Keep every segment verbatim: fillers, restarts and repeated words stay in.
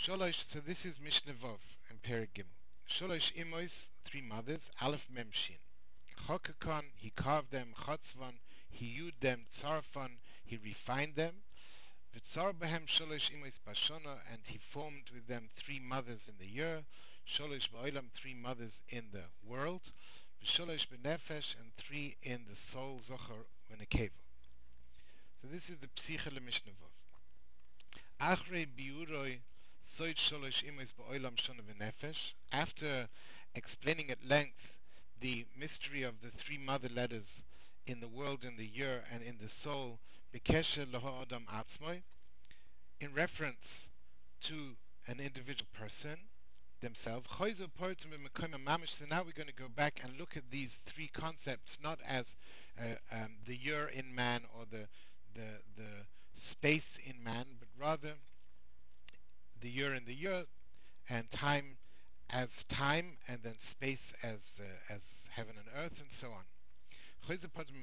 Sholosh, so this is Mishnah Vov and Perek Gimel. Sholosh imois, three mothers, Aleph Mem Shin. Chokakon, he carved them, Chotzvon, he hewed them, Tzarfon, he refined them. V'tzar behem sholosh imois bashona, and he formed with them three mothers in the year. Sholosh ba'olam, three mothers in the world. V'sholosh b'nefesh, and three in the soul, Zochar v'nekeva. So this is the Psicha LeMishnah Vov. Achrei biuroi soit sholosh imois ba'olam shona v'nefesh. After explaining at length the mystery of the three mother letters in the world, in the year, and in the soul, b'kesher laha'adam atzmoi, in reference to an individual person themselves. So now we're going to go back and look at these three concepts, not as uh, um, the year in man, or the, the the space in man, but rather the year in the year, and time as time, and then space as uh, as heaven and earth, and so on. In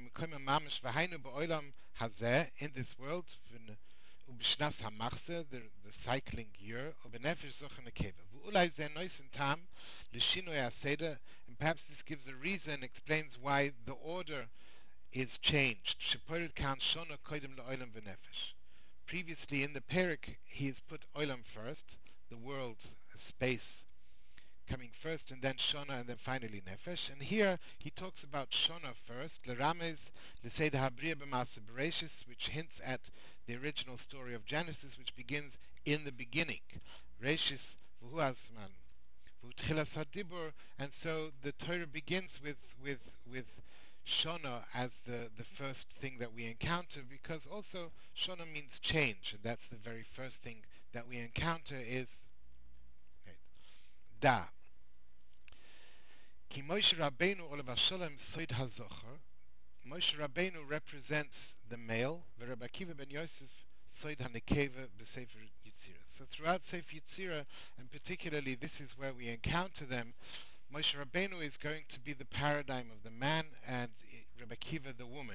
this world, ובשנס המחסה, the, the cycling year, ובנפש זוכר נקבה. ואולי זה נויסן טעם לשינוי הסדר, and perhaps this gives a reason, explains why the order is changed. שפורד כאן שונה קודם לאוילם ונפש. Previously in the Perek, he has put oilam first, the world, space, coming first, and then Shona, and then finally Nefesh. And here he talks about Shona first, Lerames, L'Seid HaBriya B'Maaseh Bereshis, which hints at the original story of Genesis, which begins in the beginning. Reshis V'hu Azman, V'hu Tchilas HaDibur, and so the Torah begins with with with Shona as the, the first thing that we encounter, because also Shona means change, and that's the very first thing that we encounter is right, Da. Ki Moshe Rabbeinu Olav Shalom Soid HaZocher. Moshe Rabbeinu represents the male, Rabbi Akiva ben Yosef Soid HaNekeva b'Sefer Yitzira. So throughout Sefer Yitzira, and particularly this is where we encounter them, Moshe Rabbeinu is going to be the paradigm of the man, and Rabbi Akiva the woman.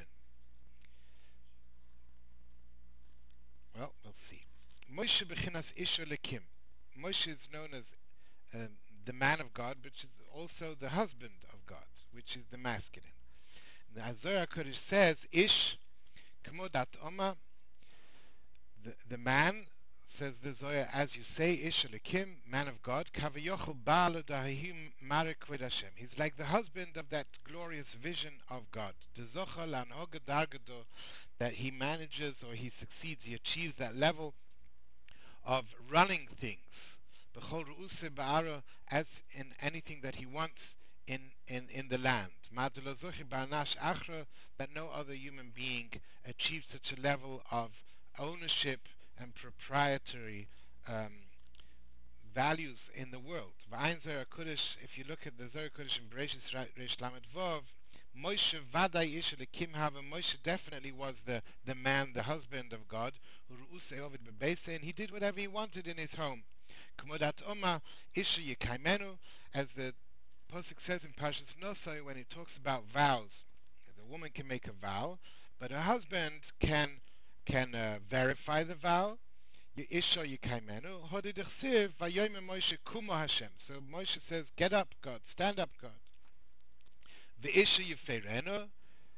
Well, we'll see. Moshe b'chinas Isha Lekim. Moshe is known as um, the man of God, which is also the husband of God, which is the masculine. The Zohar Kodesh says, Ish k'modat oma, the, the man, says the Zohar, as you say, Ish Elikim, man of God, kavayochel ba'alo dahihim marek kvod Hashem. He's like the husband of that glorious vision of God. The Zochar lan'oga dargado, that he manages, or he succeeds, he achieves that level of running things, as in anything that he wants in, in, in the land. That no other human being achieves such a level of ownership and proprietary um, values in the world. If you look at the Zohar Kodesh in Bereshis Reish Lamed Vov, Moshe Vaday Ish Elikim Hava, Moshe definitely was the, the man, the husband of God, and he did whatever he wanted in his home. K'modat Oma Isha Yekaimenu, as the Pasuk says in Parshas Nosai, when he talks about vows. The woman can make a vow, but her husband can can uh, verify the vow. Isha Yekaimenu, Hodidichsiv, Vayoyme Moshe Kumo Hashem. So Moshe says, get up, God, stand up, God. V'isha Yefeireno,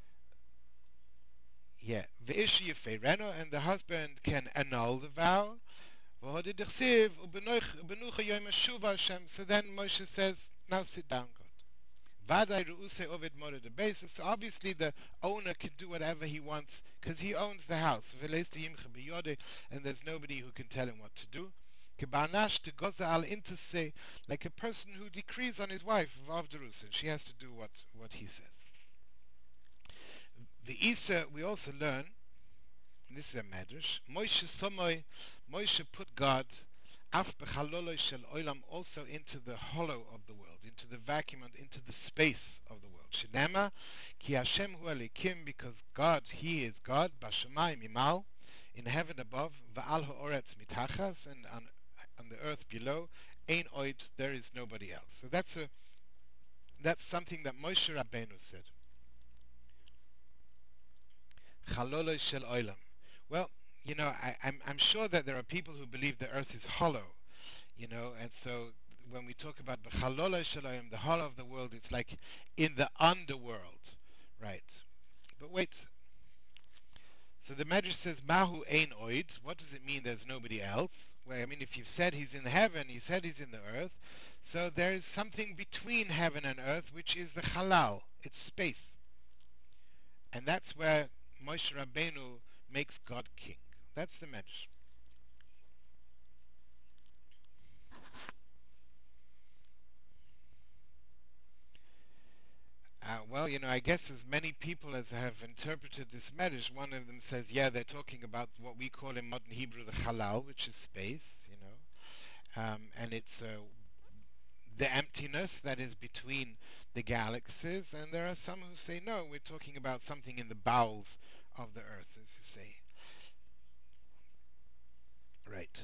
yeah, V'isha Yefeireno, and the husband can annul the vow. V'hodidichsiv, Ubenucha Yoyme Shuva Hashem. So then Moshe says, now sit down, God. Vaday Ru'use Ovid Mored the basis. So obviously the owner can do whatever he wants, because he owns the house. And there's nobody who can tell him what to do. Kibanash to goza al intase, like a person who decrees on his wife, and she has to do what, what he says. The Isa, we also learn, and this is a medrash, Moshe Somoy, Moshe put God Af b'chaloloi shel olam, also into the hollow of the world, into the vacuum and into the space of the world. Shenema ki Hashem hu elikim, because God, He is God, b'shamayim imal, in heaven above, va'al ha'oretz mitachas, and on on the earth below, ein oid, there is nobody else. So that's a that's something that Moshe Rabbeinu said. Chaloloi shel olam. Well, you know, I, I'm I'm sure that there are people who believe the earth is hollow. you know, and so when we talk about B'chalola Shalayim, the hollow of the world, it's like in the underworld, right? But wait, so the Medrash says, Mahu ein oid. What does it mean there's nobody else? Well, I mean, if you've said he's in heaven, you said he's in the earth, so there is something between heaven and earth, which is the halal. It's space. And that's where Moshe Rabbeinu makes God king. That's the Medrash. Uh, well, you know, I guess as many people as have interpreted this Medrash, one of them says, yeah, they're talking about what we call in modern Hebrew the halal, which is space, you know, um, and it's uh, the emptiness that is between the galaxies. And there are some who say, no, we're talking about something in the bowels of the earth, as you say. Right.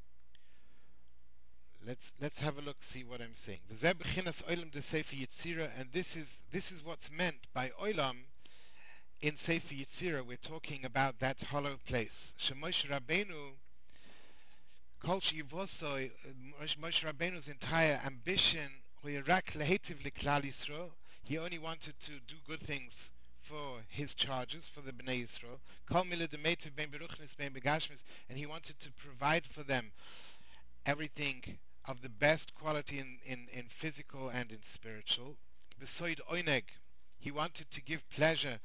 Let's let's have a look, see what I'm saying. V'zeh b'chinas olam de Sefer Yetzirah, and this is this is what's meant by olam in Sefer Yetzirah. We're talking about that hollow place. Shemosh Rabbeinu, Kol Shivosoi, Moshe Rabbeinu's entire ambition, Rak lehetiv liklal Yisrael. He only wanted to do good things for his charges, for the Bnei Yisrael. Kol mila demetiv ben beruchnis ben begashmis, and he wanted to provide for them everything of the best quality in, in, in physical and in spiritual. Besoid oineg, he wanted to give pleasure,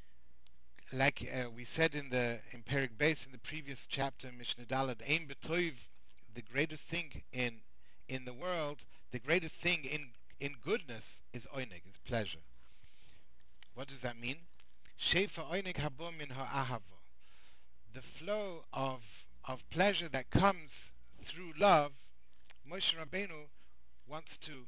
like uh, we said in the in Perik Beis in the previous chapter, Mishnah Dalad, Ein B'toiv, the greatest thing in in the world, the greatest thing in in goodness is oineg, is pleasure. What does that mean? Shefa oineg habo min ha'ahava, the flow of of pleasure that comes through love. Moshe Rabbeinu wants to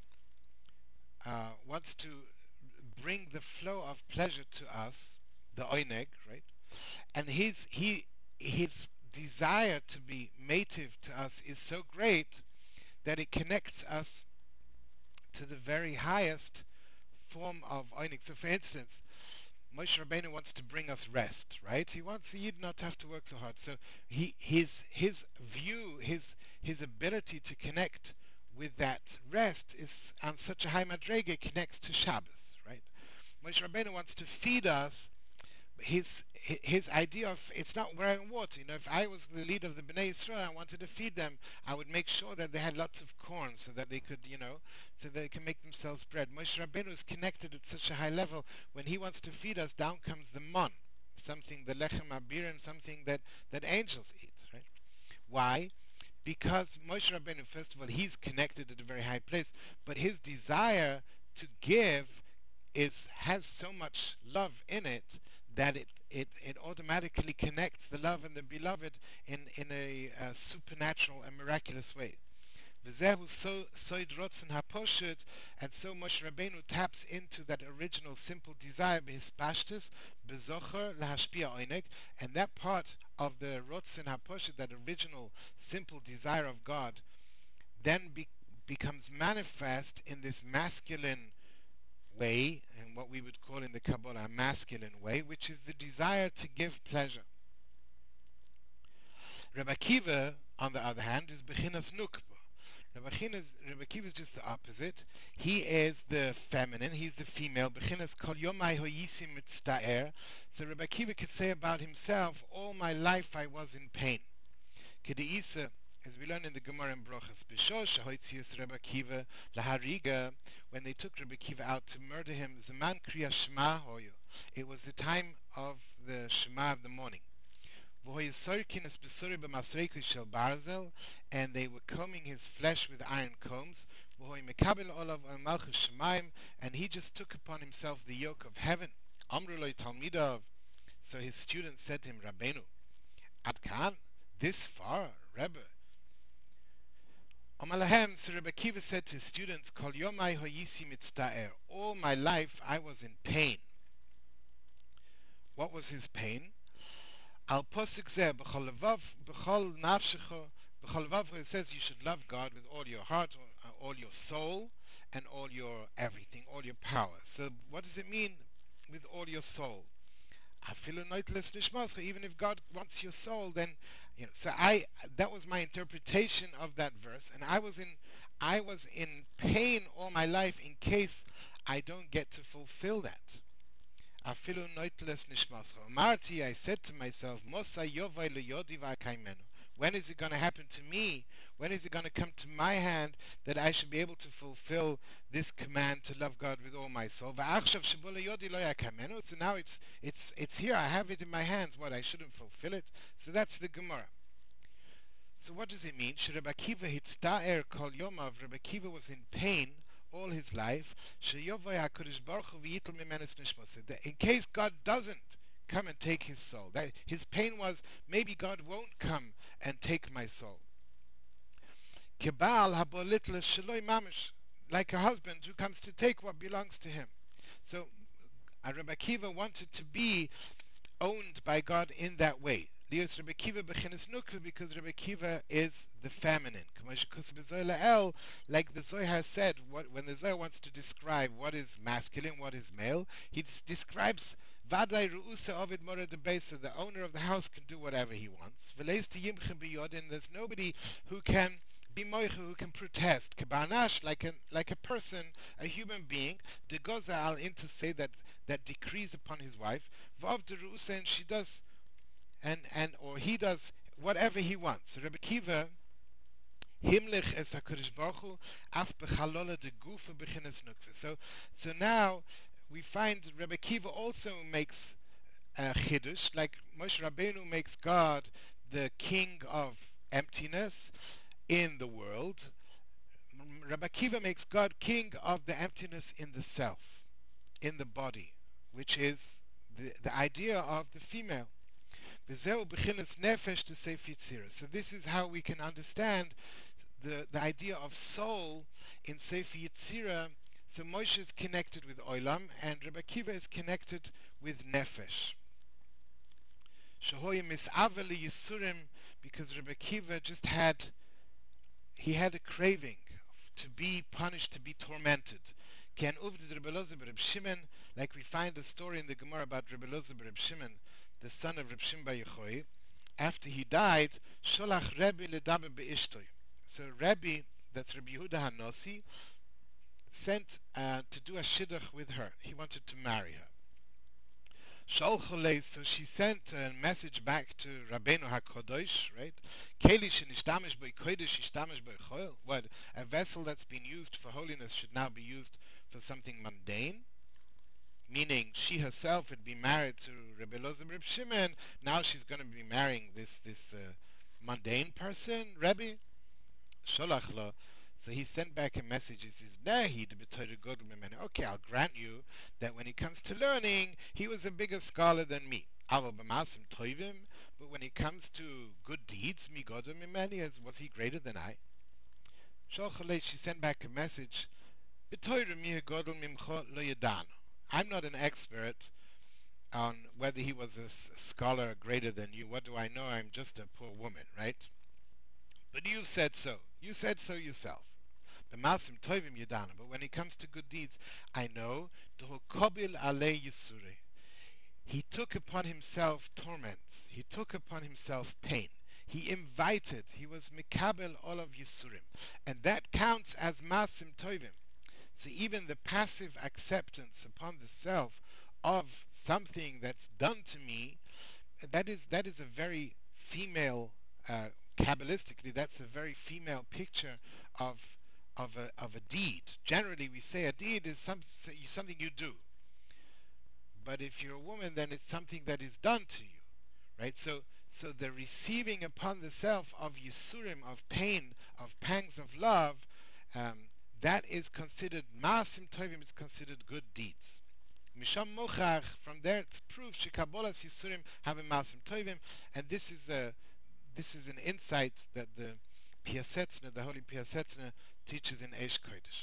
uh, wants to bring the flow of pleasure to us, the oineg, right? And his he his desire to be native to us is so great that it connects us to the very highest form of oineg. So, for instance, Moshe Rabbeinu wants to bring us rest, right? He wants the Yid not to have to work so hard. So he his his view, his his ability to connect with that rest is on such a high madrega, it connects to Shabbos, right? Moshe Rabbeinu wants to feed us. His his idea of it's not wearing water. You know, if I was the leader of the Bnei Israel, I wanted to feed them, I would make sure that they had lots of corn so that they could, you know, so they can make themselves bread. Moshe Rabbeinu is connected at such a high level. When he wants to feed us, down comes the mon, something the lechem abirim, something that that angels eat. Right? Why? Because Moshe Rabbeinu, first of all, he's connected at a very high place, but his desire to give is has so much love in it that it, it, it automatically connects the love and the beloved in, in a, uh supernatural and miraculous way. V'zehu so soid rotzen haposhet, and so Moshe Rabbeinu taps into that original simple desire b'hispashtus bezocher lahashpia oinek, and that part of the rotzen haposhet, that original simple desire of God, then be, becomes manifest in this masculine way, and what we would call in the Kabbalah a masculine way, which is the desire to give pleasure. Rabbi Akiva, on the other hand, is Bechinas Nukba. Rabbi Akiva is just the opposite. He is the feminine, he's the female. Bechinas Kol Yomai Hoyisim Mitzta'er. So Rabbi Akiva could say about himself, all my life I was in pain. Kedeisa, as we learn in the Gemara in Brochas, B'shosh Hoitzius Rabbi Akiva Lahariga, when they took Rabbi Akiva out to murder him, Zaman Kriya Shema Hoyu. It was the time of the Shema of the morning. And they were combing his flesh with iron combs. And he just took upon himself the yoke of heaven. So his students said to him, Rabbeinu, Ad Kan, this far, Rebbe. Amalahem, so Rebbe Akiva said to his students, Kol Yomai Hoyisi Mitzta'er. All my life I was in pain. What was his pain? Al posuk zeh b'chol levav b'chol nafshecha b'chol levav, it says you should love God with all your heart, all your soul, and all your everything, all your power. So what does it mean with all your soul? Afilu noitles nishmascha, even if God wants your soul, then you know. So I that was my interpretation of that verse, and I was in I was in pain all my life in case I don't get to fulfill that. Afilu noitles nishmascha. Marti, I said to myself, Mosa yovai leyodi v'akaimenu. When is it going to happen to me? When is it going to come to my hand that I should be able to fulfill this command to love God with all my soul? V'achshav shebo leyodi lo yakamenu. So now it's it's it's here. I have it in my hands. What, I shouldn't fulfill it? So that's the Gemara. So what does it mean? Should Rabbi Akiva hitzta'er kol yomav? Rabbi Akiva was in pain all his life. Sheyovai HaKadosh Baruch Hu v'yitel mimenes nishmos. That in case God doesn't come and take his soul, that his pain was maybe God won't come and take my soul. Kebal habolitless sheloi mamish, like a husband who comes to take what belongs to him. So uh, Rabbi Akiva wanted to be owned by God in that way. Lios Rebbe Kiva bechinas nukva, because Rebbe Kiva is the feminine. Like the Zohar said, what, when the Zohar wants to describe what is masculine, what is male, he s- describes Vadai Ru'usa Ovid Mora de Besa, the owner of the house can do whatever he wants. V'leis to Yimchem biyodin, there's nobody who can be moicha, who can protest. Kabanash, like a, like a person, a human being, de gozal, in to say that, that decrees upon his wife, Vav de Ru'usa, and she does and and or he does whatever he wants. Rebbe Kiva himlich es HaKadosh Baruch Hu af bechalola de gufa bechinas nukva. So so now we find Rebbe Kiva also makes a chiddush, like Moshe Rabbeinu makes God the king of emptiness in the world. Rebbe Kiva makes God king of the emptiness in the self, in the body, which is the, the idea of the female. So this is how we can understand the, the idea of soul in Sefer Yetzirah. So Moshe is connected with Olam, and Rebbe Kiva is connected with Nefesh. Shehoyim mis'avel Yisurim, because Rebbe Kiva just had, he had a craving to be punished, to be tormented. Ken uvdid Rebbe Elazar b'Reb Shimon, like we find the story in the Gemara about Rebbe Elazar b'Reb Shimon, the son of Reb Shimon Bar Yochai. After he died, Sholach Rebbe ledaber be'ishtoi. So Rebbe, that's Rabbi Yehuda Hanossi, sent uh, to do a shidduch with her. He wanted to marry her. Sholcholei, so she sent a message back to Rabbeinu HaKodosh, right? Keli shenishtamish boi kodesh ishtamish boi choil. What, a vessel that's been used for holiness should now be used for something mundane? Meaning she herself had been married to Rebbe Elazar Reb Shimon, now she's going to be marrying this this uh, mundane person, Rebbe? Sholach lo. So he sent back a message. He says, Nahi de b'toyre godel mimeni. Okay, I'll grant you that when it comes to learning, he was a bigger scholar than me. Aval b'masim toivim. But when it comes to good deeds, mi godel mimeni, as was he greater than I? Sholchalei, she sent back a message. B'toyre mi godel mimcho lo yadanu. I'm not an expert on whether he was a scholar greater than you. What do I know? I'm just a poor woman, right? But you said so. You said so yourself. B'masim toivim yadana. But when it comes to good deeds, I know. Kobil alei yisure. He took upon himself torments. He took upon himself pain. He invited. He was mikabel all of yisurim, and that counts as masim toivim. So even the passive acceptance upon the self of something that's done to me, that is that is a very female, uh, kabbalistically, that's a very female picture of of a of a deed. Generally, we say a deed is some, something you do, but if you're a woman, then it's something that is done to you, right? So so the receiving upon the self of yisurim, of pain, of pangs of love, um, that is considered masim tovim. Is considered good deeds. Misham mochach, from there it's proof shekabolas yisurim have a masim tovim, and this is a this is an insight that the Piasetzna, the Holy Piasetzna, teaches in Eish Kodesh.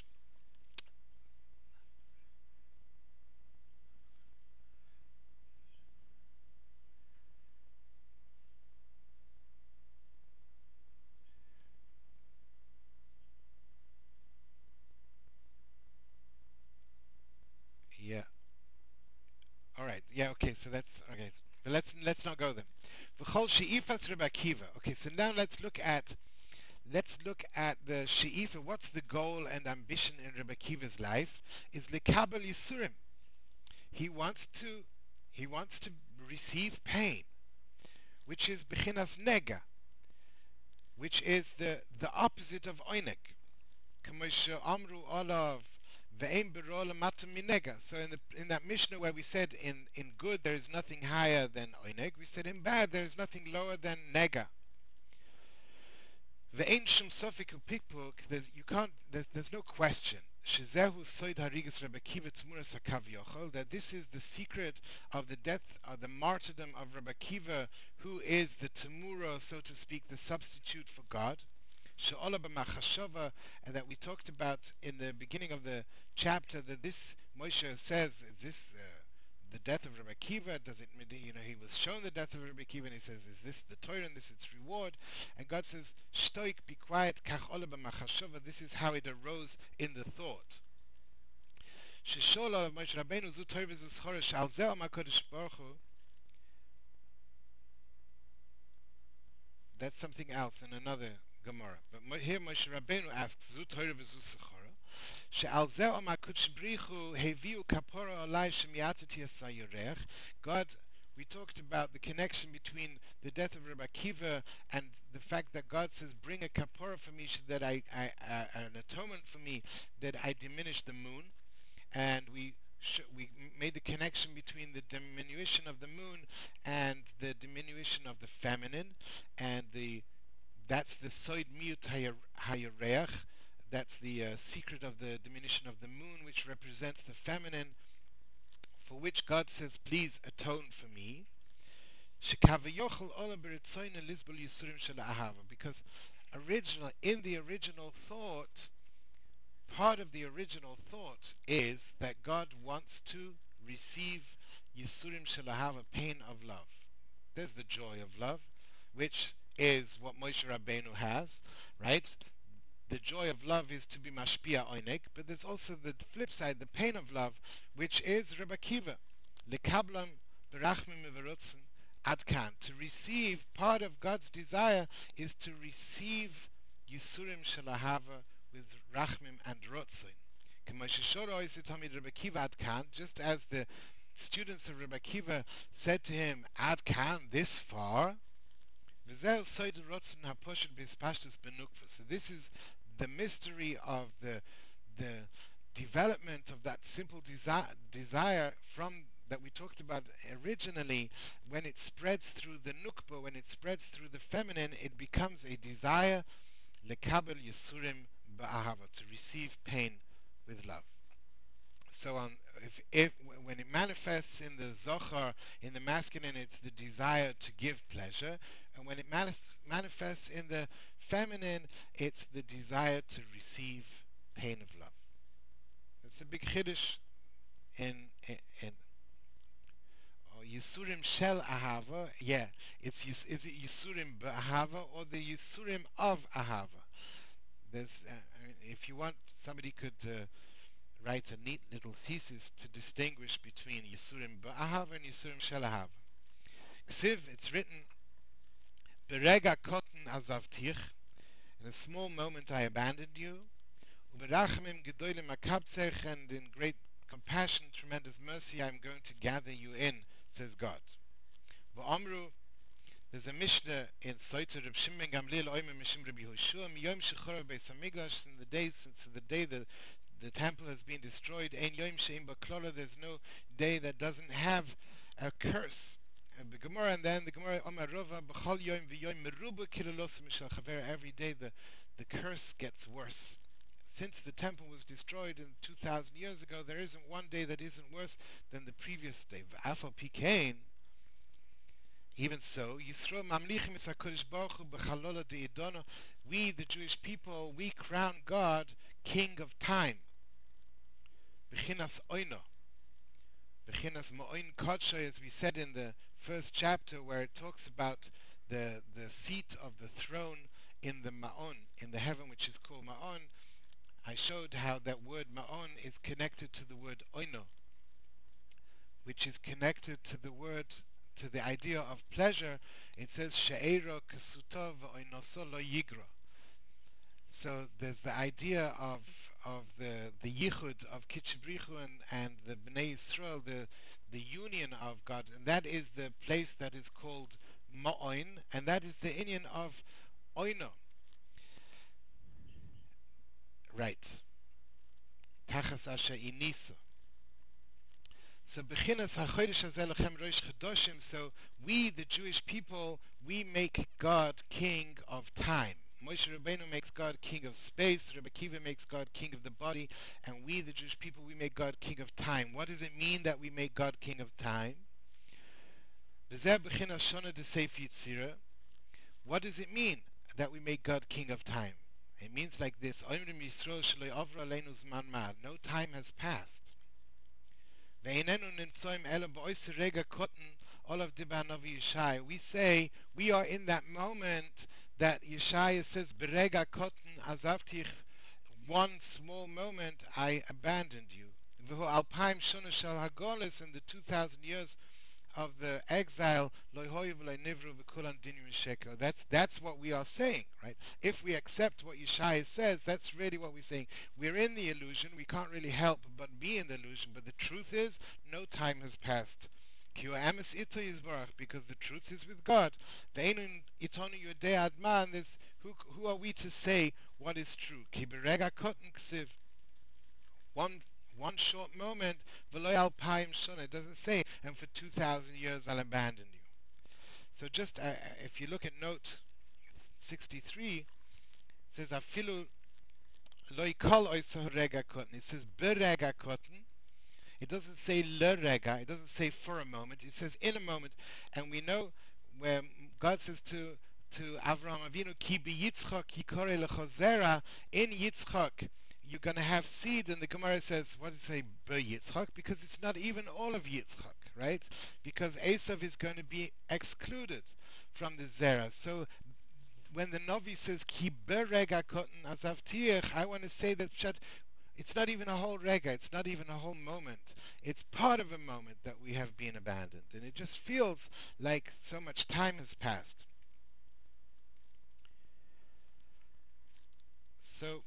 Yeah. All right. Yeah. Okay, so that's okay. But let's let's not go there. V'chol she'ifas Rebbe Akiva. Okay, so now let's look at let's look at the she'ifa. What's the goal and ambition in Rebbe Akiva's life? Is lekabel yisurim. He wants to he wants to receive pain, which is bechinas nega, which is the the opposite of oinek. K'moshe amru olav ve'em berola matam minega. So in the in that Mishnah where we said in in good there is nothing higher than oinek, we said in bad there is nothing lower than nega. Ve'en shum sofik upikpuk. There's you can't there's there's no question. Shezehu soid harigas Rebbe Akiva tzmuras hakav yochel, that this is the secret of the death, of the martyrdom of Rebbe Akiva, who is the temura, so to speak, the substitute for God. She'ola b'machashava, and that we talked about in the beginning of the chapter, that this Moshe says, is this uh, the death of Rebbe Akiva? Does it, you know, he was shown the death of Rebbe Akiva, and he says, is this the Torah, and this is its reward? And God says, shtoik, be quiet, kach ola b'machashava, this is how it arose in the thought. Sheshola of Moshe Rabbeinu, zu Torah v'zu schora, sh'al zeh Amar Kodesh Baruch Hu. That's something else in another Gemara. But Mo- here Moshe Rabbeinu asks, zu Torah v'zu schora, she'al zeh Amar Kodesh Baruch Hu, heviu kapora olai shemiatati asa yorech. God, we talked about the connection between the death of Rebbe Akiva and the fact that God says, bring a kapora for me, so that I, I uh, an atonement for me, that I diminish the moon. And we sh- we made the connection between the diminution of the moon and the diminution of the feminine, and the that's the soid miut hayareach. That's the uh, secret of the diminution of the moon, which represents the feminine, for which God says, please atone for me. Because original in the original thought, part of the original thought is that God wants to receive Yisurim Shalahava, pain of love. There's the joy of love, which is what Moshe Rabbeinu has, right? The joy of love is to be mashpia oinek, but there's also the flip side, the pain of love, which is Rebbe Akiva. Lekablam berachmim meverotzen adkan. To receive, part of God's desire is to receive Yisurim Shalahava with rachmim and rotzin. Just as the students of Rebbe Akiva said to him, Ad kan, this far. So this is the mystery of the the development of that simple desi- desire from that we talked about originally. When it spreads through the nukba, when it spreads through the feminine, it becomes a desire lekabel yisurim ba'ahava, to receive pain with love. So um, if, if when it manifests in the zohar, in the masculine, it's the desire to give pleasure, and when it manif- manifests in the feminine, it's the desire to receive pain of love. It's a big chiddush in in, in oh, Yisurim Shel Ahava. Yeah, it's is it Yisurim B'Ahava or the Yisurim of Ahava? There's, uh, I mean, if you want, somebody could uh, write a neat little thesis to distinguish between Yisurim Ba'ahav and Yisurim Shel Ahav. Ksiv, it's written, Berega kotten azavtich, in a small moment I abandoned you, uberachmim gedolim akabtzech, and in great compassion, tremendous mercy, I'm going to gather you in, says God. V'amru, there's a Mishnah in Soiter Reb Shimon Gamliel Oime Mishim Rabbi Yehoshua Miyom Shechor Beis Hamikdash, in the days since the day the the temple has been destroyed. Ein Yom Sheim Baklala, there's no day that doesn't have a curse. And the Gemara, and then the Gemara Omar Rova B'chol Yom V'Yom Meruba Kilolos Mishal Chaver. Every day the the curse gets worse. Since the temple was destroyed in two thousand years ago, there isn't one day that isn't worse than the previous day. V'afal Pikain. Even so, Yisrael mamlichim es HaKadosh Baruch Hu b'chalola de'idono. We, the Jewish people, we crown God King of time. B'chinas oino. B'chinas ma'oin kodshay, as we said in the first chapter, where it talks about the the seat of the throne in the ma'on, in the heaven, which is called ma'on. I showed how that word ma'on is connected to the word oino, which is connected to the word, to the idea of pleasure. It says she'ero kesutov oinoso lo yigra. So there's the idea of of the the yichud of Kitchebrichu and, and the Bnei Yisrael, the the union of God, and that is the place that is called Ma'oin, and that is the inyan of Oino, right? Tachas asher inisa. So bechinas hachodesh hazeh lechem rosh chodoshim. So we, the Jewish people, we make God king of time. Moshe Rabbeinu makes God king of space. Rebbe Kiva makes God king of the body, and we, the Jewish people, we make God king of time. What does it mean that we make God king of time? V'zeh bechinas shona de Sefer Yetzirah. What does it mean that we make God king of time? It means like this: Oimrim Yisrael shloi avra aleinu zman ma. No time has passed. Ve'inenu nimtzoim elo b'oiser rega kotten olav diba Navi Yeshai. We say we are in that moment that Yeshaya says, "Berega kotten azavtich." One small moment, I abandoned you. V'hu alpaim shona shel hagolis, in the two thousand years of the exile, that's that's what we are saying, right? If we accept what Yeshaya says, that's really what we're saying. We're in the illusion. We can't really help but be in the illusion. But the truth is, no time has passed. Because the truth is with God. Who, who are we to say what is true? One one short moment, v'lo alpayim shana. It doesn't say, and for two thousand years I'll abandon you. So just uh, if you look at note sixty-three, it says afilu loy kol oiso rega kotten. It says berega kotten. It doesn't say le rega. It doesn't say for a moment. It says in a moment. And we know where God says to to Avraham Avinu, ki bi Yitzchak yikore lechozera, in Yitzchak you're going to have seed, and the Gemara says, what does it say, be Yitzchak? Because it's not even all of Yitzchak, right? Because Esav is going to be excluded from the Zera. So when the Novi says, ki berega kotten azavtiach, I want to say that it's not even a whole rega, it's not even a whole moment. It's part of a moment that we have been abandoned. And it just feels like so much time has passed. So,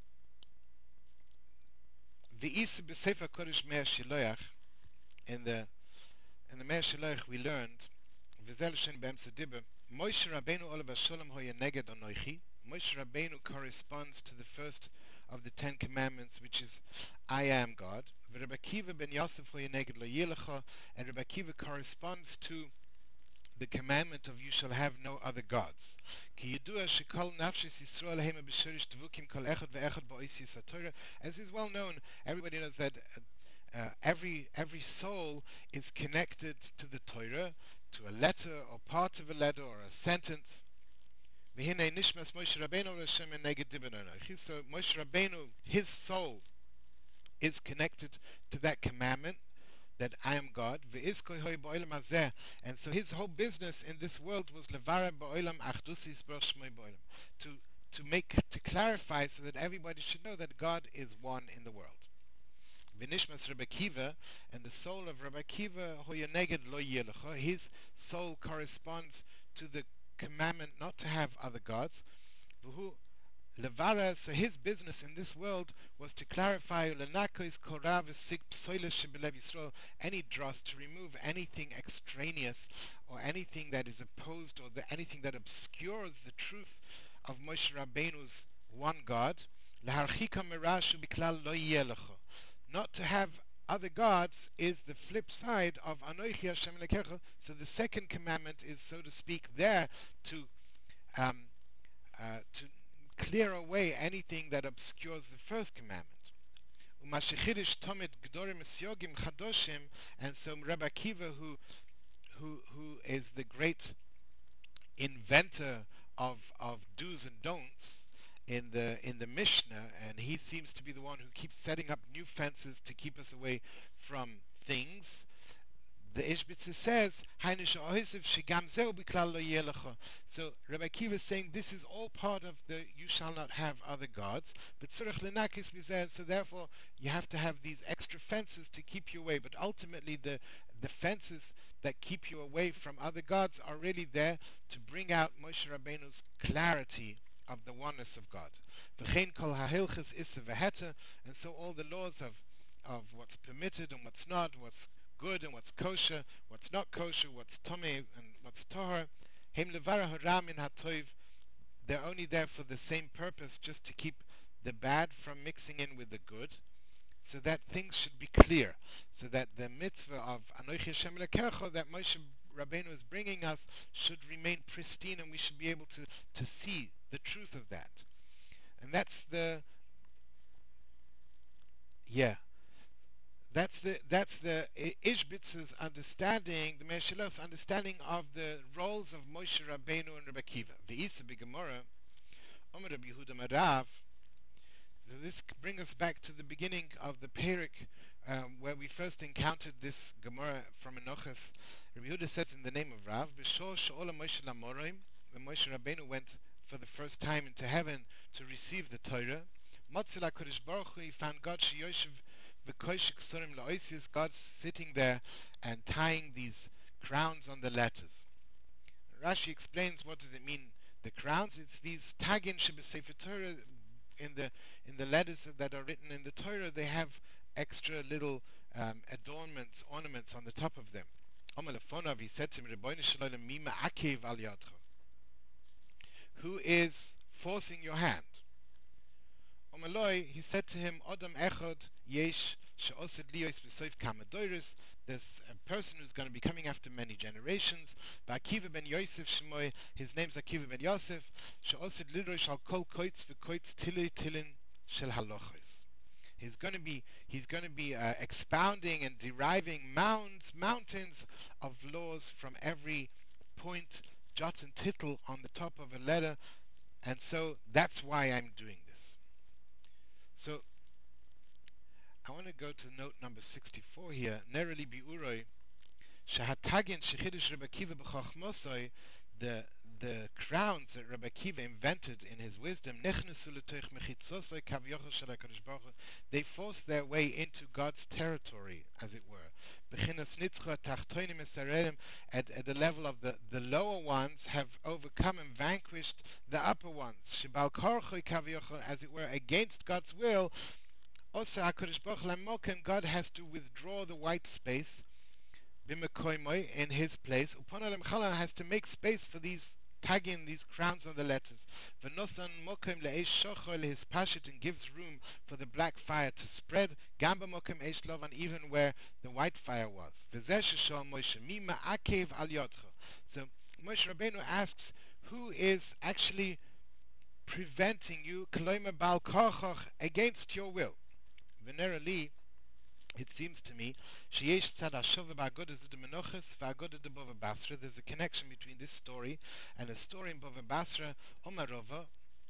the Isa b'Sefer Kodesh Me'er Shiloach, in the in the Me'er Shiloach we learned, v'zel shen b'emtze dibber, Moshe Rabbeinu olav hasholem hoye neged anoichi. Moshe Rabbeinu corresponds to the first of the Ten Commandments, which is, I am God. V'Rebbe Akiva ben Yosef hoye neged lo yilecha, and Rebbe Akiva corresponds to the commandment of you shall have no other gods. Ki yidua shekol nafshis Yisrael hema b'sherish dvukim kol echad ve'echad ba'osis haTorah. As is well known, everybody knows that uh, uh, every every soul is connected to the Torah, to a letter or part of a letter or a sentence. V'hinei nishmas Moshe Rabbeinu l'Hashem neged dibur anochi. So Moshe Rabbeinu, his soul, is connected to that commandment, that I am God, and so his whole business in this world was levara ba'olam achdusis b'shmoi ba'olam, to to make to clarify so that everybody should know that God is one in the world. V'nishmas Rebbe Kiva, and the soul of Rebbe Kiva hoya neged lo yelecha, his soul corresponds to the commandment not to have other gods. V'hu Levara, so his business in this world was to clarify lenakos korav sig psoiles shebelev Yisrael, any dross, to remove anything extraneous or anything that is opposed or the, anything that obscures the truth of Moshe Rabbeinu's one God. Leharchika merashu biklal lo yelecha. Not to have other gods is the flip side of Anochi Hashem Elokecha. So the second commandment is, so to speak, there to um, uh, to clear away anything that obscures the first commandment. And so Rabbi Akiva, who, who, who is the great inventor of, of do's and don'ts in the, in the Mishnah, and he seems to be the one who keeps setting up new fences to keep us away from things, the Ishbitzer says, "Hainish ohisav shigam zeu biklal lo yeh lecha." So Rabbi Akiva is saying this is all part of the "you shall not have other gods," but tzurich lenakis mizeh. So therefore, you have to have these extra fences to keep you away. But ultimately, the the fences that keep you away from other gods are really there to bring out Moshe Rabbeinu's clarity of the oneness of God. V'chein kol ha'hilchos issa v'heta, and so all the laws of of what's permitted and what's not, what's good and what's kosher, what's not kosher, what's tomei and what's tahor. Hem levara haram in hatoiv. They're only there for the same purpose, just to keep the bad from mixing in with the good, so that things should be clear, so that the mitzvah of Anochi Hashem Elokecha that Moshe Rabbeinu is bringing us should remain pristine, and we should be able to to see the truth of that. And that's the yeah. That's the that's the Ishbitz's understanding, the Meshilos understanding of the roles of Moshe Rabbeinu and Rebbe Akiva. The Isa B'Gemara, Omer Rabbi Yehuda Marav. So this brings us back to the beginning of the Perik, um, where we first encountered this Gemara from Enochus. Rabbi Yehuda says in the name of Rav, B'Shor She'ola Moshe Lamorim, when Moshe Rabbeinu went for the first time into heaven to receive the Torah, Motzil HaKadosh Baruch Hu, he found God Sheyoshev V'Koshik Surim La'osis, God sitting there and tying these crowns on the letters. Rashi explains, what does it mean, the crowns? It's these tagin Sheb'Sefer Torah, in the in the letters that are written in the Torah, they have extra little um, adornments, ornaments on the top of them. Omer lefonav, he said to me, Rebbeinu Shalom, Mima Akev Al Yadcha, who is forcing your hand? Omeloi, he said to him, Odam Echad Yesh She'osid Lios B'Soif Kamadoiris. There's a person who's going to be coming after many generations. Akiva ben Yosef Shemoi, his name's Akiva ben Yosef. She'osid Lirosh Shal Kol Koitz V'Koitz Tili Tilin Shel Halochos. He's going to be he's going to be uh, expounding and deriving mounds, mountains of laws from every point, jot and tittle on the top of a letter, and so that's why I'm doing this. So I want to go to note number sixty-four here. Nereli biuroi shahatagin shechidish Rebbe Akiva b'chachmosoi, the the crowns that Rebbe Akiva invented in his wisdom, nechnesu letoich mechitzosoi kavyochel shel HaKadosh Baruch Hu, they forced their way into God's territory, as it were. Bechinas nitzchu atachtoinim esarelim, at at the level of the the lower ones have overcome and vanquished the upper ones. Shebal korchoi kavyochel, as it were, against God's will. Also, HaKadosh Baruch Hu Lamoken, God has to withdraw the white space b'mekoimoi, in his place. Upon Alam Chala has to make space for these tagin, these crowns on the letters. V'nosan mokim le'esh shochol his pashit, and gives room for the black fire to spread. Gamba mokim eish lovan, even where the white fire was. V'zeh sheshol Moshe mima akev al yotcha. So Moshe Rabbeinu asks, who is actually preventing you, kloime bal kochoch, against your will? Venerally, it seems to me, sheyesh tzad hashova ba'agoda zu menoches va'agoda de Bava Basra. There's a connection between this story and a story in Bava Basra. Omar Rova,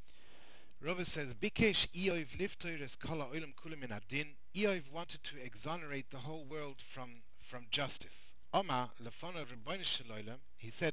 Rova says, Bikesh Eov liftoires kol ha'olam kulim min adin. Eov wanted to exonerate the whole world from from justice. Omar lefono Rebbeinu Shalom, he said,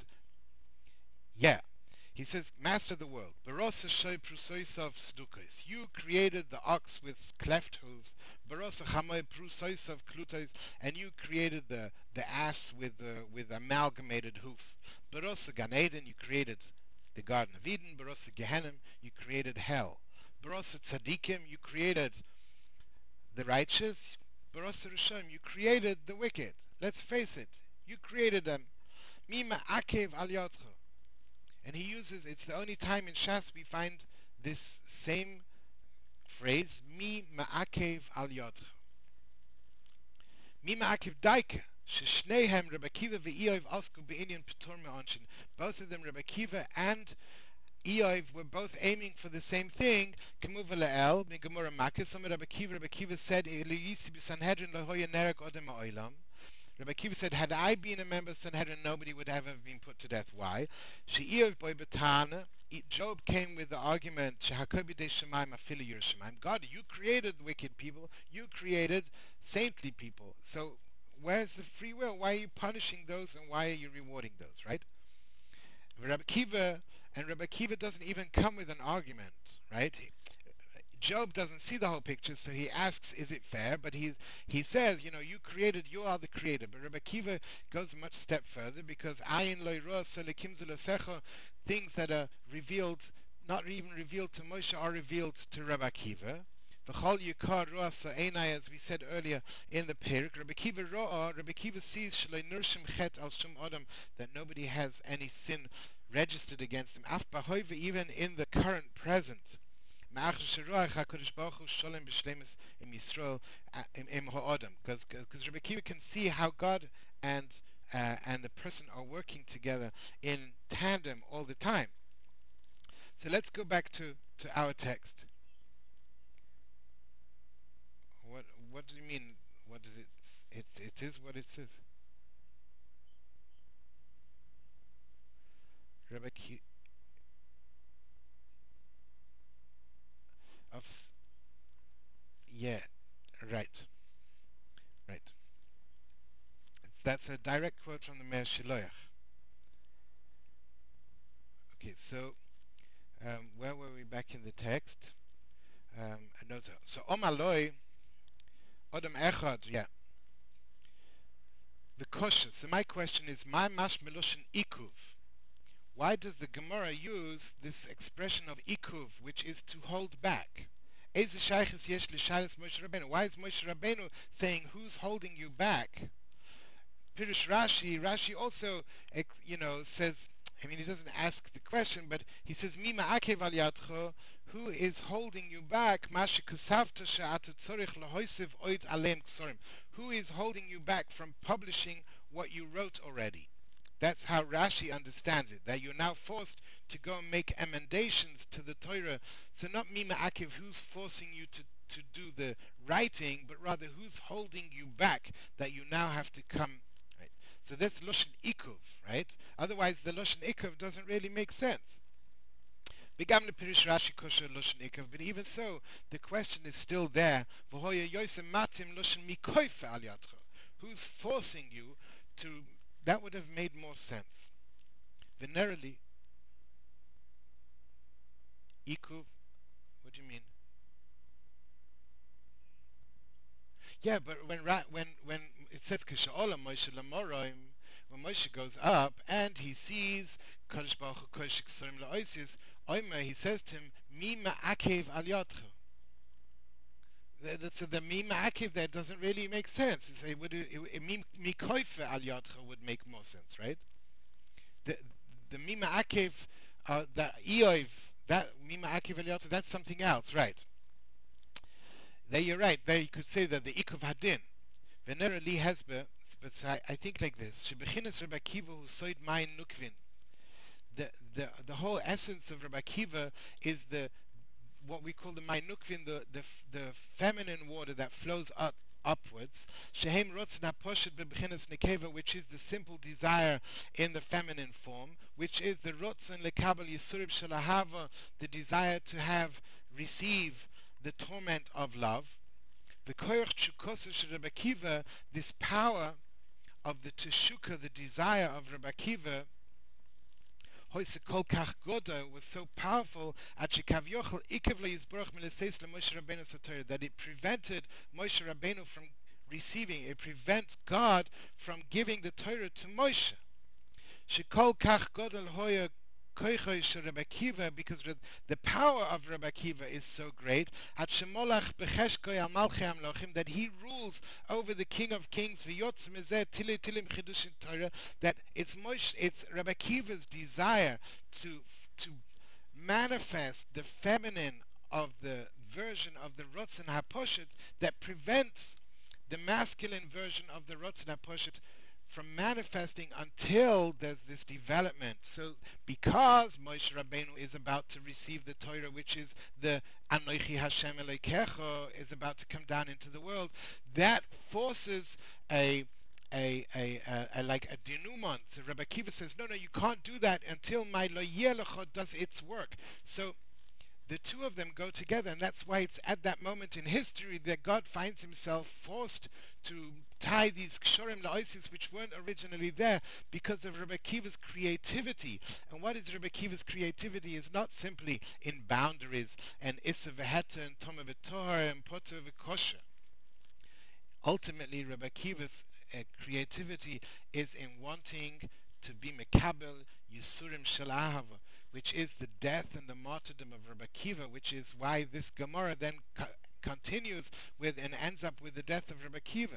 yeah. He says, Master of the world, Barosa Shoy Prusoisov Sdukos, you created the ox with cleft hooves, Barosa Chamoy Prusoisov Klutos, and you created the, the ass with uh, with amalgamated hoof. Barosa Gan Eden, you created the Garden of Eden. Barosa Gehenim, you created hell. Barosa Tzadikim, you created the righteous. Barosa Rishon, you created the wicked. Let's face it, you created them. Mima Akev Al Yotcha. And he uses, it's the only time in Shas we find this same phrase, Mi ma'akev al yodcha. Mi ma'akev daike, sheshnehem Rebbe Akiva ve'Eov asku be'inyan p'tor me'onshin. Both of them, Rebbe Akiva and Eov, were both aiming for the same thing. Kemuva le'el, mi gemura makis, some Rebbe Akiva, Rebbe Akiva said, Eliyisi b'Sanhedrin lahoya nerek odem ha'olam. Rabbi Akiva said, had I been a member of Sanhedrin, nobody would have ever been put to death. Why? She'iev boy betana. Job came with the argument, Shehakobi de Shemaim afili Yerushalayim. God, you created wicked people. You created saintly people. So where's the free will? Why are you punishing those and why are you rewarding those, right? Rabbi Kiva, and Rabbi Kiva doesn't even come with an argument, right? Job doesn't see the whole picture, so he asks, is it fair? But he he says, you know, you created, you are the creator. But Rabbi Kiva goes a much step further because ayin lo yirah selikim zelesecha, things that are revealed, not even revealed to Moshe, are revealed to Rabbi Kiva. V'chol yikar roa sa'enai, as we said earlier in the Perek, Rabbi Kiva roa, Rabbi Kiva sees shloi nurshim chet al shum adam, that nobody has any sin registered against him. Af b'hoive, even in the current present. Because Rabbi Kiva can see how God and uh, and the person are working together in tandem all the time. So let's go back to, to our text. What what do you mean? What does it? It it is what it says. Rabbi Kiva of yeah, right, right. That's a direct quote from the Meir Shiloach. Okay, so um, where were we back in the text? Um, no, so, so Omaloi, Odom Echad, yeah, the kosher. So my question is, my mash meloshin ikuv. Why does the Gemara use this expression of ikuv, which is to hold back? Eze shaychus yesh l'shaylas Moshe Rabbeinu. Why is Moshe Rabbeinu saying, who's holding you back? Pirush Rashi, Rashi also, you know, says, I mean, he doesn't ask the question, but he says, Mima akev al yadcho, who is holding you back? Mashe kusavta she'at tzorich lehoisiv oid alem ksorim. Who is holding you back from publishing what you wrote already? That's how Rashi understands it, that you're now forced to go and make emendations to the Torah. So not Mima akev, who's forcing you to, to do the writing, but rather who's holding you back, that you now have to come. Right? So that's Loshen Ikuv, right? Otherwise, the Loshen Ikuv doesn't really make sense. Begam lepirish Rashi kosher Loshen Ikuv, but even so, the question is still there. V'hoya yosem matim Loshen mikoife al yadcha. Who's forcing you to? That would have made more sense. Venerally, Ikuv. What do you mean? Yeah, but when when when it says Kishaola Moshe Lamoroim, when Moshe goes up and he sees Kadosh Baruch Hu Koshik Sorim La'oisius, Omer, he says to him, Mi Ma'akev Al Yadcha. So the Mi Ma'akev there doesn't really make sense. It's, it would, it, it, Mi Mi Koife Al Yadcha would make more sense, right? The the Mi Ma'akev, uh, the Eoiv, that Mi Ma'akev Al Yadcha, that's something else, right? There you're right. There you could say that the Ikuv Hadin. Venera li hesbe, but I, I think like this. Shebechinas Rabbi Kiva who soid mein nukvin. The the the whole essence of Rabbi Kiva is the what we call the mein nukvin, the the the feminine water that flows up upwards. Shehem rotzna poshet bebechinas nekeva, which is the simple desire in the feminine form, which is the rotzon lekabel yisurib shalahava, the desire to have receive the torment of love. The koyach chukosa Rabbi Kiva, this power of the teshuka, the desire of Rabbi Kiva, hoise kol kach goda, was so powerful at shekav yochel ikev le'yizborach meleseis leMoshe Rabbeinu satorah, that it prevented Moshe Rabbeinu from receiving, it prevents God from giving the Torah to Moshe. Shekol kach godel hoya koichoy Rabbi Kiva, because the power of Rabbi Kiva is so great, at shemolach becheshkoy al malchei amlochim, that he rules over the King of Kings, v'yotz mezeh tili tilim chidushin Torah, that it's Moshe, it's Rabbi Kiva's desire to to manifest the feminine of the version of the Rotzen HaPoshet that prevents the masculine version of the Rotzen HaPoshet from manifesting until there's this development. So because Moshe Rabbeinu is about to receive the Torah, which is the Anochi Hashem Elokecha, is about to come down into the world, that forces a a, a, a, a like a denouement. So Rabbi Kiva says, no, no, you can't do that until my Lo Yeh Lecha does its work. So the two of them go together, and that's why it's at that moment in history that God finds himself forced to tie these kshorim la'osis, which weren't originally there, because of Rebbe Akiva's creativity. And what is Rebbe Akiva's creativity is not simply in boundaries and issa v'heta and toma v'tohar and poter v'kosher. Ultimately, Rebbe Akiva's uh, creativity is in wanting to be mekabel yisurim shel ahava, which is the death and the martyrdom of Rebbe Akiva, which is why this Gemara then co- continues with and ends up with the death of Rebbe Akiva.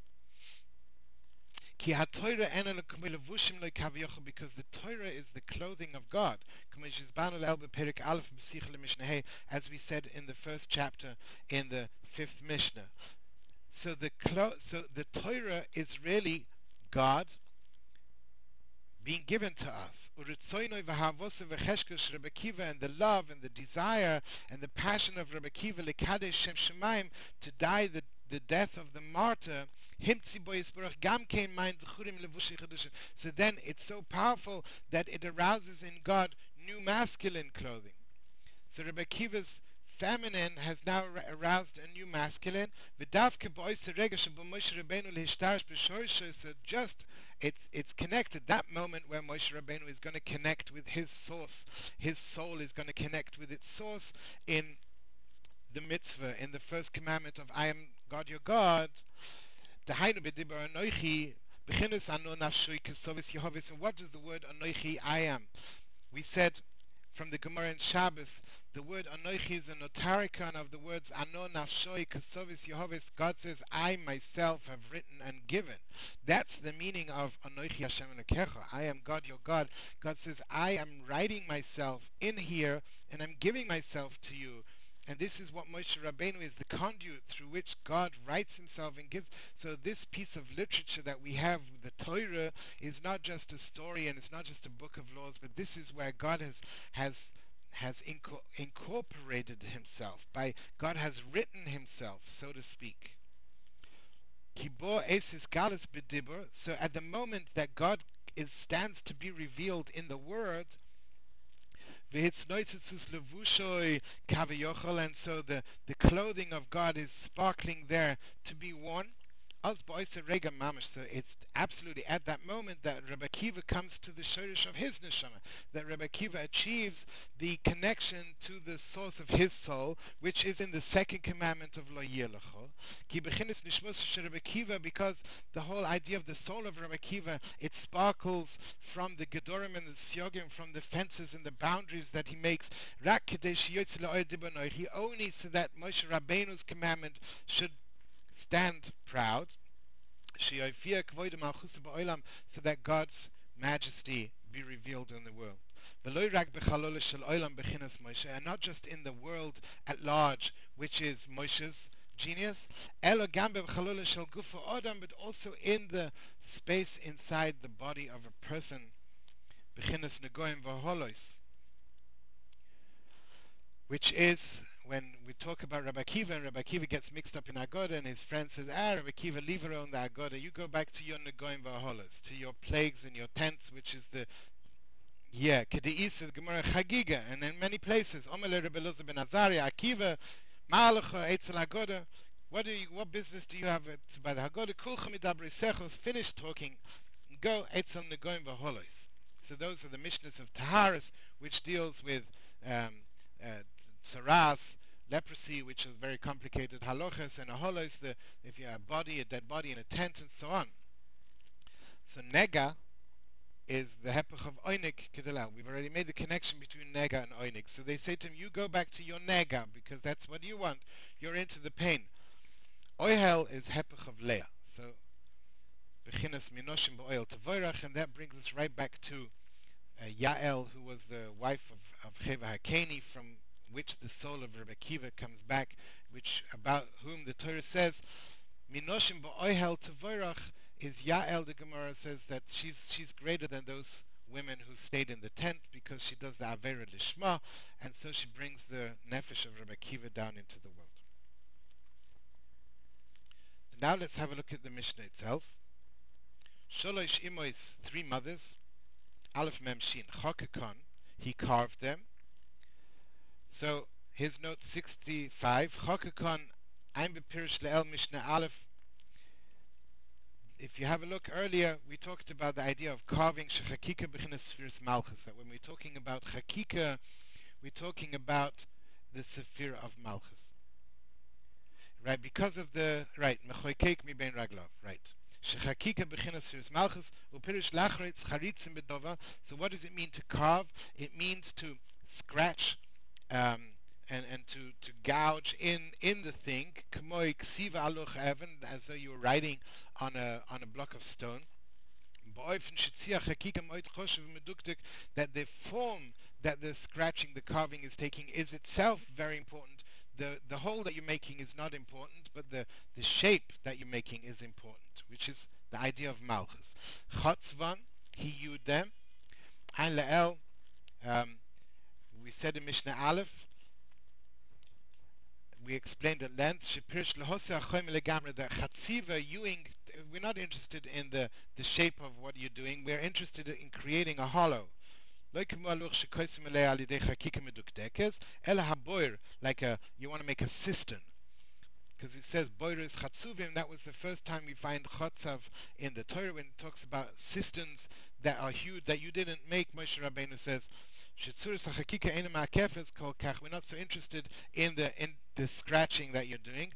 Ki ha-Torah ena l'kamei levushim lo kaviyachol, because the Torah is the clothing of God. Kamei shizbanu le'el beperik aleph b'sicha le'mishnah hey, as we said in the first chapter in the fifth Mishnah. So the clo- so the Torah is really God being given to us. Uritzoinoi v'havosu v'cheshkos Rebbe Akiva, and the love and the desire and the passion of Rebbe Akiva lekadesh Shem Shemaim, to die the, the death of the martyr. Himtzi bo yisborach gam kein mein d'churim levushi chedushim. So then it's so powerful that it arouses in God new masculine clothing. So Rebbe Akiva's feminine has now aroused a new masculine. V'davke b'oyse regesh bo Moshe Rabbeinu lehishtaresh b'shorisho. So just it's it's connected. That moment where Moshe Rabbeinu is going to connect with his source, his soul is going to connect with its source in the mitzvah, in the first commandment of I am God your God. Dehainu b'dibur anoichi b'chinas ano nafshui kesovis Yehovis. And what does the word anoichi, I am? We said from the Gemara in Shabbos, the word Anoichi is a notarikon of the words Ano Nafshoi Kasovis Yehovis. God says, I myself have written and given. That's the meaning of Anoichi Hashem Elokecha. I am God your God. God says, I am writing myself in here and I'm giving myself to you. And this is what Moshe Rabbeinu is, the conduit through which God writes himself and gives. So this piece of literature that we have, the Torah, is not just a story and it's not just a book of laws, but this is where God has has has inco- incorporated himself. By God has written himself, so to speak. Kibo esis galus b'dibur. So at the moment that God is stands to be revealed in the Word, and so the, the clothing of God is sparkling there to be worn. So it's absolutely at that moment that Rebbe Akiva comes to the shorish of his neshama, that Rebbe Akiva achieves the connection to the source of his soul, which is in the second commandment of Lo Yelecho. Ki bechinas nishmos shel Rebbe Akiva, because the whole idea of the soul of Rebbe Akiva, it sparkles from the gedorim and the siogim, from the fences and the boundaries that he makes. Rak kadesh yotze la'or dibur noichi, only so that Moshe Rabbeinu's commandment should stand proud, so that God's majesty be revealed in the world. And not just in the world at large, which is Moshe's genius, but also in the space inside the body of a person, which is when we talk about Rabbi Akiva, and Rabbi Akiva gets mixed up in Agoda, and his friend says, ah, Rabbi Akiva, leave alone the Agoda. You go back to your Negoim Vaholas, to your plagues and your tents, which is the, yeah, Kedeis, the Gemara Chagiga, and in many places, Omele Rabbi Elazar ben Azariah, Akiva, Ma'alecha, Eitzel Agoda. What do you, what business do you have to, by the Agoda? Kulcha midabri sechos, finish talking, go Eitzel Negoim Vaholas. So those are the Mishnahs of Taharis, which deals with um, uh, saras, leprosy, which is very complicated, halachas, and aholos, the if you have a body, a dead body in a tent, and so on. So nega is the hepech of oinig kedelah. We've already made the connection between nega and oinig. So they say to him, you go back to your nega, because that's what you want. You're into the pain. Oihel is hepech of leah. So bechinas minoshim ba'oil tevoirach, and that brings us right back to uh, Yael, who was the wife of, of Cheva HaKeni, from which the soul of Rebbe Akiva comes back, which about whom the Torah says, Minoshim ba'oihel tevorach, is Yael. The Gemara says that she's she's greater than those women who stayed in the tent, because she does the Avera Lishma, and so she brings the nefesh of Rebbe Akiva down into the world. So now let's have a look at the Mishnah itself. Sholosh imois, three mothers, Aleph Mem Shin, Chokekon, he carved them. So His note sixty-five, Chokakon Ein Bepirish Le'el Mishnah Aleph. If you have a look earlier, we talked about the idea of carving Shechakika B'chinas Spheres Malchus. That when we're talking about Chakika, we're talking about the Sephir of Malchus. Right, because of the, right, Mechoikeik Mi Ben Raglov, right. Shechakika B'chinas Spheres Malchus, Upirish Lachretz Charitzim Bedova. So what does it mean to carve? It means to scratch um, and, and to, to gouge in, in the thing, k'moi ksiva aluch even, as though you were writing on a, on a block of stone. That the form that the scratching, the carving is taking is itself very important. The, the hole that you're making is not important, but the, the shape that you're making is important, which is the idea of Malchus. Chotzvan, he yudem, ein le'el, um, we said in Mishnah Aleph, we explained at length, Shepirish Lahoseh Achoim Legamre, the Chatziva, Ewing, we're not interested in the, the shape of what you're doing, we're interested in creating a hollow. Like a, like a, you want to make a cistern. Because it says Boiris Chatzuvim, that was the first time we find Chatzav in the Torah when it talks about cisterns that are huge, that you didn't make. Moshe Rabbeinu says, we're not so interested in the in the scratching that you're doing.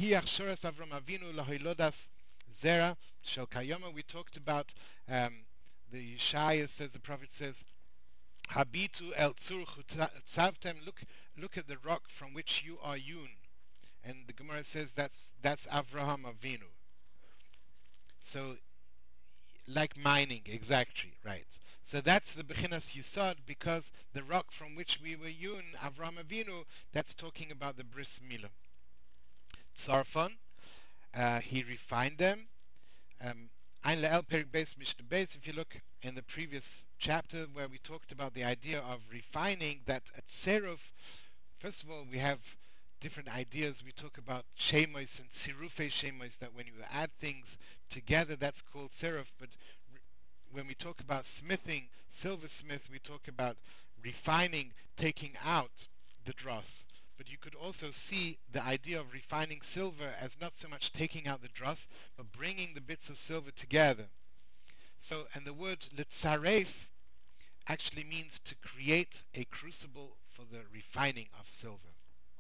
We talked about um, the Yeshaya says, the prophet says, Habitu el tzur tzavtem, look look at the rock from which you are hewn. And the Gemara says that's that's Avraham Avinu. So, like mining, exactly, right. So that's the Bechinas Yisod, because the rock from which we were hewn, Avraham Avinu, that's talking about the Bris Milah. Tzarfon, uh, he refined them. Um, Ein Le'el Perik Beis Mishnah Beis, if you look in the previous chapter where we talked about the idea of refining, that at Seruf, first of all, we have different ideas. We talk about shemos and sirufe shemos, that when you add things together, that's called serif. But re- when we talk about smithing, silversmith, we talk about refining, taking out the dross. But you could also see the idea of refining silver as not so much taking out the dross, but bringing the bits of silver together. So, and the word litzaref actually means to create a crucible for the refining of silver.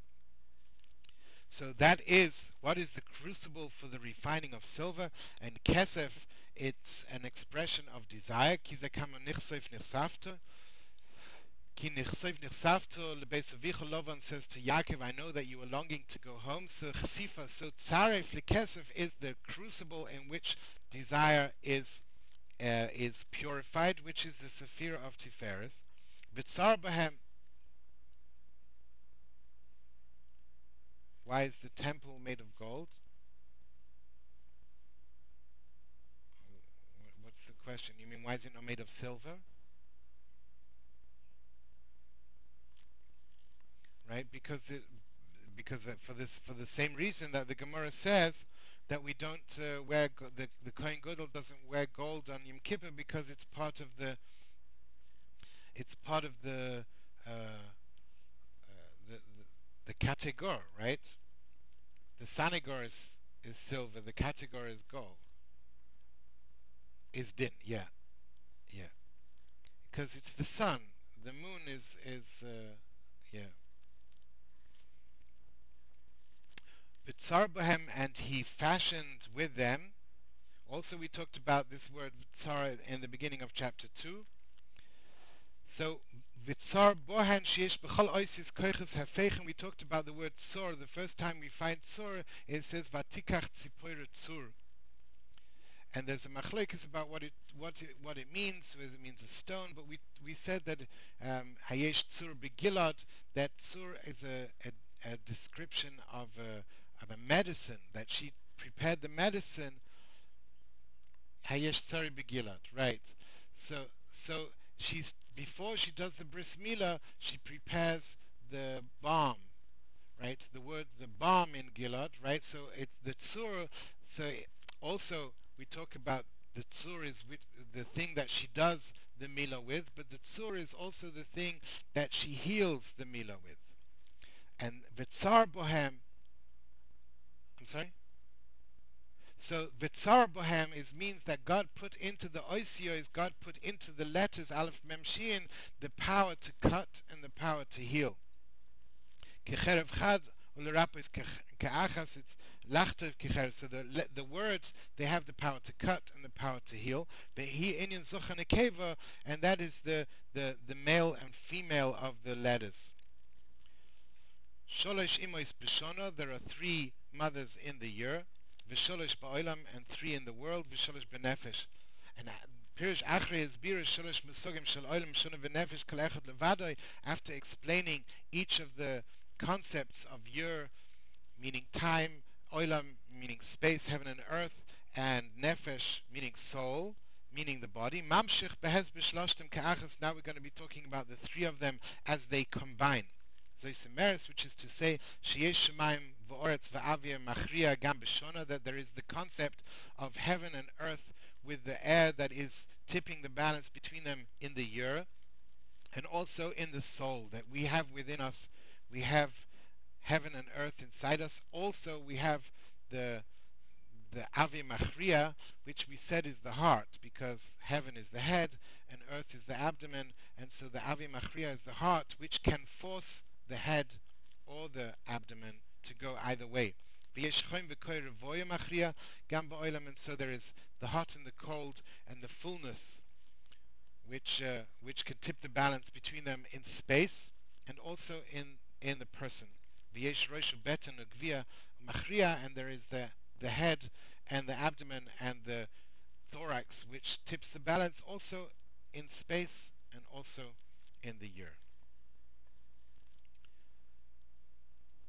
So that is, what is the crucible for the refining of silver? And kesef, it's an expression of desire. Ki zekama nichsoif nichsafto. Ki nichsoif nichsafto, lebesavicha Lovan says to Yaakov, I know that you are longing to go home. So chsifa, so tzaref lekesef is the crucible in which desire is uh, is purified, which is the sephir of Tiferes. B'tzar bahem. Why is the temple made of gold? What's the question? You mean why is it not made of silver? Right? Because it, because for this for the same reason that the Gemara says that we don't uh, wear go- the the Kohen Gadol doesn't wear gold on Yom Kippur because it's part of the it's part of the uh, uh, the, the the category, right? The sanigor is, is silver, the category is gold. Is din, yeah, yeah. Because it's the sun. The moon is is uh, yeah. Bitzar bohem, and he fashioned with them. Also, we talked about this word Vitzar in the beginning of chapter two. So, Vitzar bohan sheish b'chol oisis koiches hafechen. We talked about the word tzor. The first time we find tzor, it says vatikach tzipoir tzur. And there's a machlekes about what it what it, what it means. Whether it means a stone, but we we said that um, hayesh tzur begilad. That tzur is a, a, a description of a of a medicine, that she prepared the medicine. Hayesh tzari begilad, right? So so she's before she does the bris milah, she prepares the balm, right? The word, the balm in Gilad, right? So it's the tzur. So also we talk about the tzur is with the thing that she does the milah with, but the tzur is also the thing that she heals the milah with. And Vitzar Bohem, I'm sorry? So Vitzar Bohem is means that God put into the oisios, God put into the letters Aleph Mem Shin the power to cut and the power to heal. Kecherev Chad ulerapis keachas. It's lachtov kecherev. So the le- the words they have the power to cut and the power to heal. Behi inyan zuchan ekeva, and that is the the the male and female of the letters. Sholosh imois b'shona. There are three mothers in the year. V'sholosh ba'olam, and three in the world. V'sholosh b'nefesh. And Pirish Achre is Birish Sholosh Musogim Shel Olam Shona V'nefesh Kol Echad Levadoi. After explaining each of the concepts of year, meaning time, Olam meaning space, heaven and earth, and Nefesh meaning soul, meaning the body. Mamshich Behez B'shloshtem Ka'achas. Now we're going to be talking about the three of them as they combine. Zoisemeres, which is to say, Sheyesh Shemaim V'oretz V'avia Machria Gam B'shona, that there is the concept of heaven and earth with the air that is tipping the balance between them in the year, and also in the soul that we have within us. We have heaven and earth inside us. Also, we have the the Avi Machria, which we said is the heart, because heaven is the head and earth is the abdomen, and so the Avi Machria is the heart, which can force the head or the abdomen to go either way. And so there is the hot and the cold and the fullness, which uh, which can tip the balance between them in space and also in in the person. V'yesh rosh beten ugvia machria, and there is the the head and the abdomen and the thorax, which tips the balance also in space and also in the year.